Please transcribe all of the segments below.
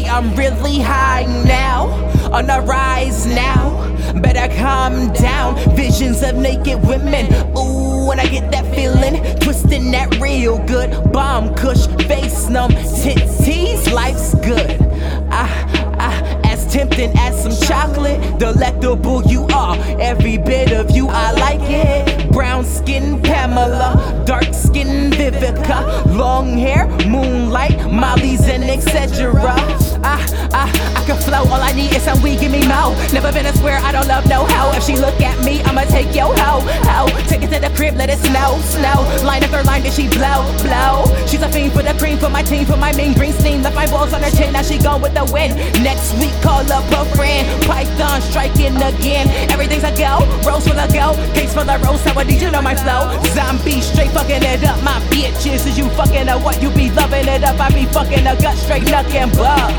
I'm really high now, on the rise now. Better calm down. Visions of naked women. Ooh, when I get that feeling, twisting that real good. Bomb kush, face numb, titties, life's good. As tempting as some chocolate, delectable you are. Every bit of you, I like it. Brown skin Pamela, dark skin Vivica, long hair, moonlight, Molly's and etc. I can flow, all I need is some weed, give me mo. Never been a square, I don't love no hoe. If she look at me, I'ma take yo hoe. Take it to the crib, let it snow. Line up her line, then she blow. She's a fiend for the cream, for my team, for my mean green steam. Left my balls on her chin, now she gone with the wind. Next week, call up her friend. Python striking again. Everything's a go, rose full of go. Case full of rose, how did you know my flow? Zombie straight fucking it up, my bitches. Is you fucking her what? You be loving it up, I be fucking her gut straight knuck and buck.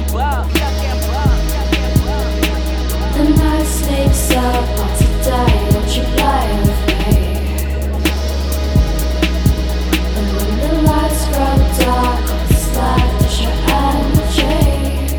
The night sneaks up on today, won't you play with me? And when the lights grow dark, it's like your energy.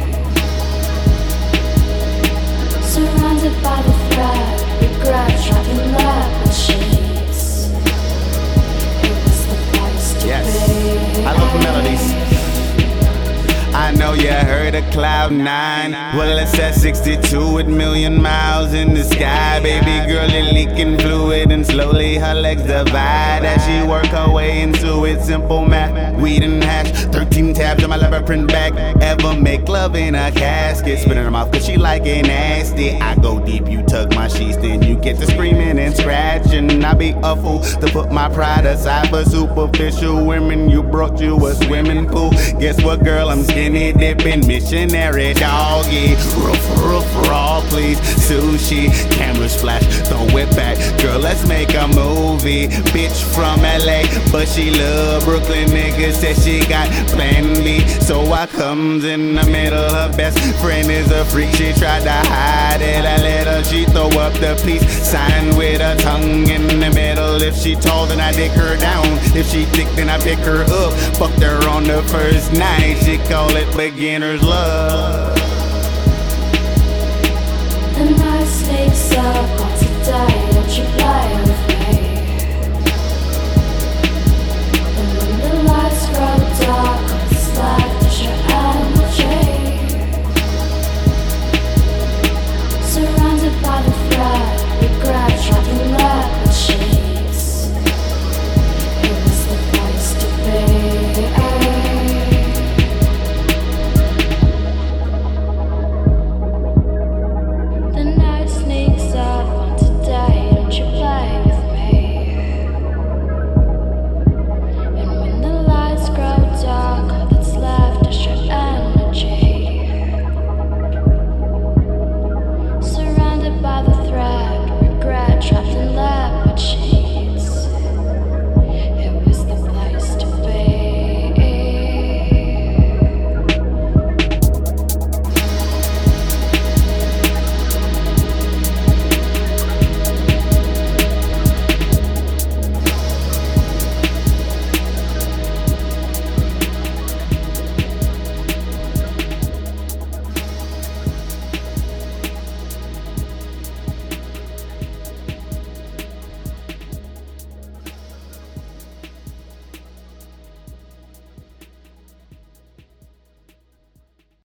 Surrounded by the threat, regret, trapping leopard sheets. It was the place to be. I love the melodies. I know you heard of Cloud9. Well, it's at 62 with million miles in the sky. Baby girl is leaking fluid and slowly her legs divide as she work her way into it. Simple math, weed and hash, 13 tabs on my leopard print bag. Ever make love in a casket? Spit in her mouth cause she like it nasty. I go deep, you tug my sheets, then you get to screaming and scratching. I be a fool to put my pride aside for superficial women. You brought you a swimming pool. Guess what, girl? I'm skinny dipping, missionary doggy. Roof, raw, please. Sushi, cameras flash, throw it back. Girl, let's make a movie. Bitch from LA, but she love Brooklyn. Nigga said she got plan B, so I comes in the middle. Her best friend is a freak, she tried to hide it. I let her, she throw up the peace sign with her tongue in the middle. If she tall, then I dick her down. If she thick, then I pick her up. Fucked her on the first night, she call it beginner's love. The night sneaks up on today, won't you play